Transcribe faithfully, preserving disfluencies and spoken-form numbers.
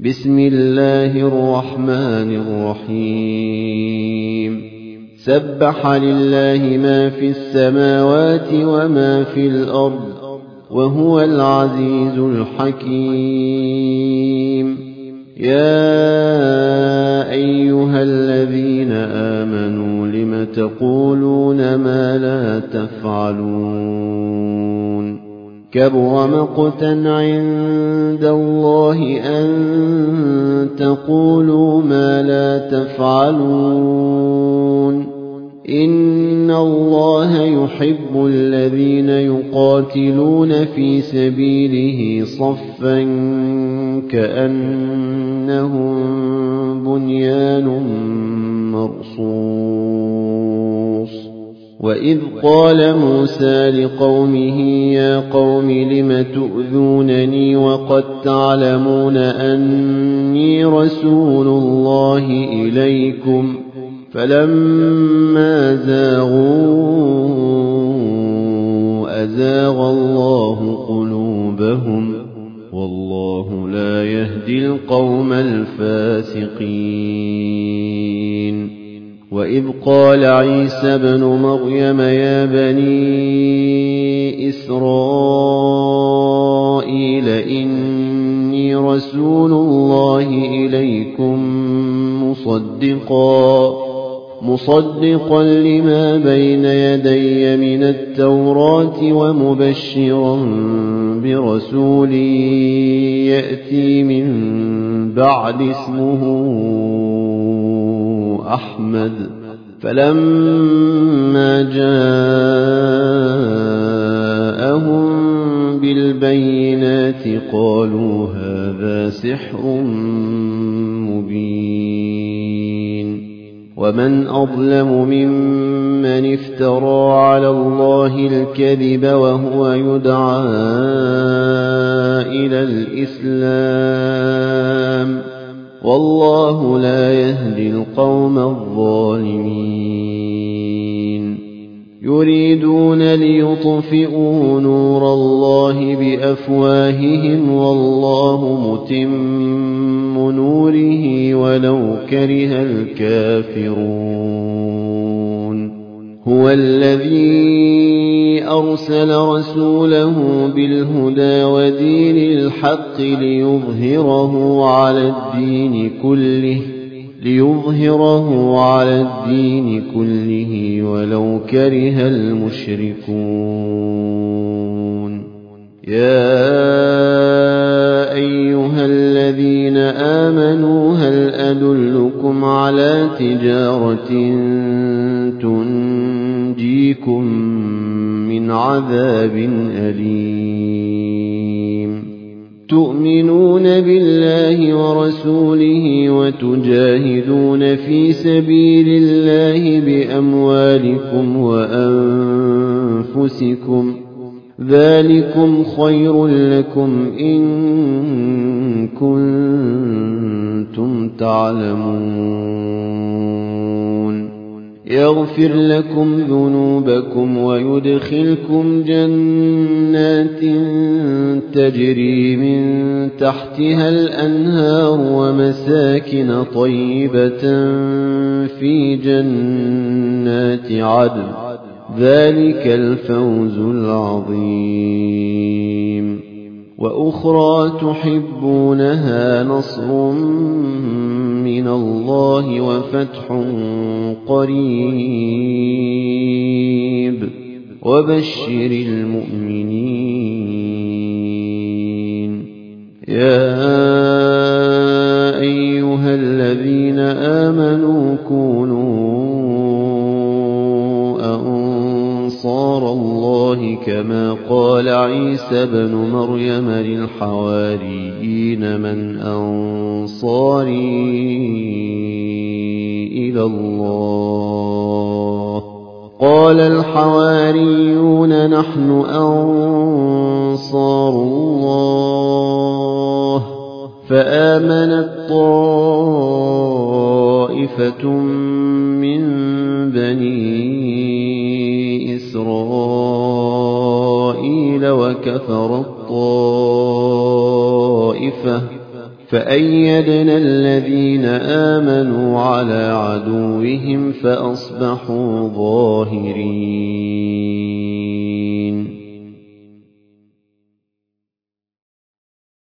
بسم الله الرحمن الرحيم سبح لله ما في السماوات وما في الأرض وهو العزيز الحكيم يا أيها الذين آمنوا لم تقولون ما لا تفعلون كبر مقتا عند الله أن تقولوا ما لا تفعلون إن الله يحب الذين يقاتلون في سبيله صفا كأنهم بنيان مرصوص وإذ قال موسى لقومه يا قوم لم تؤذونني وقد تعلمون أني رسول الله إليكم فلما زاغوا أزاغ الله قلوبهم والله لا يهدي القوم الفاسقين وإذ قال عيسى ابن مريم يا بني إسرائيل إني رسول الله إليكم مصدقا مصدقا لما بين يدي من التوراة ومبشرا برسول يأتي من بعد اسمه أحمد فلما جاءهم بالبينات قالوا هذا سحر مبين ومن أظلم ممن افترى على الله الكذب وهو يدعى إلى الإسلام والله لا يهدي القوم الظالمين يريدون ليطفئوا نور الله بأفواههم والله متم نوره ولو كره الكافرون هو الذي أرسل رسوله بالهدى ودين الحق ليظهره على الدين كله ليظهره على الدين كله ولو كره المشركون يا أيها الذين آمنوا هل أدلكم على تجارة تنجيكم من عذاب أليم تؤمنون بالله ورسوله وتجاهدون في سبيل الله بأموالكم وأنفسكم ذلكم خير لكم إن كنتم تعلمون يغفر لكم ذنوبكم ويدخلكم جنات تجري من تحتها الأنهار ومساكن طيبة في جنات عدن ذلك الفوز العظيم وأخرى تحبونها نصر من الله وفتح قريب وبشر المؤمنين يا أيها الذين آمنوا كونوا أنصار الله كما قال عيسى بن مريم للحواريين من أنصاري إلى الله قال الحواريون نحن أنصار الله فآمنت طائفة من بني إسرائيل وكفر الطائفة فأيدنا الذين آمنوا على عدوهم فأصبحوا ظاهرين